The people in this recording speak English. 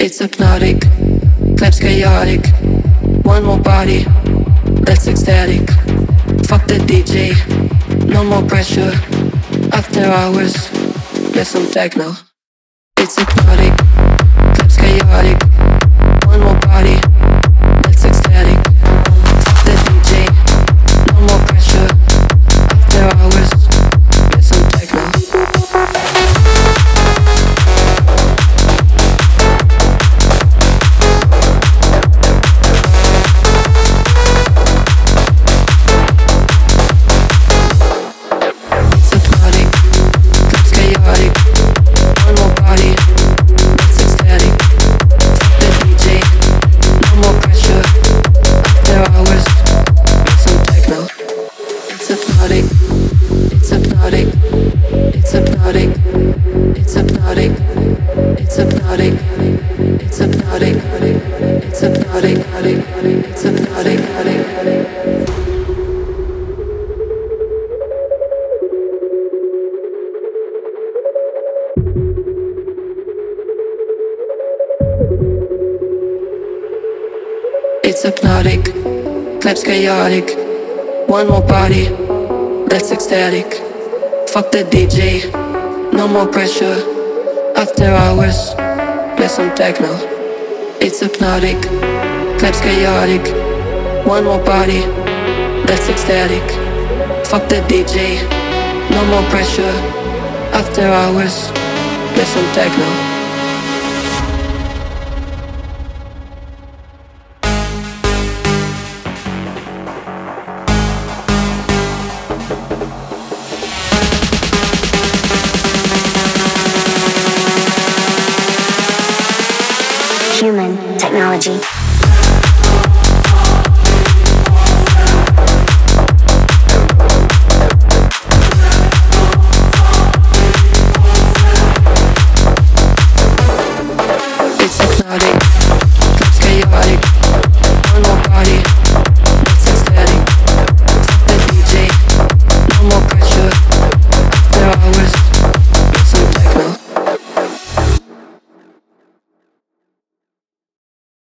It's hypnotic, claps chaotic. One more body, that's ecstatic. Fuck the DJ, no more pressure. After hours, there's some techno. It's hypnotic, claps chaotic. One more body, that's ecstatic. Fuck the DJ, no more pressure. After hours, there's some techno. It's hypnotic, claps chaotic. One more body, that's ecstatic. Fuck the DJ, no more pressure. After hours, there's some techno. It's hypnotic, claps chaotic. One more body, that's ecstatic. Fuck the DJ, no more pressure. After hours, there's some techno. Human technology. It's hypnotic.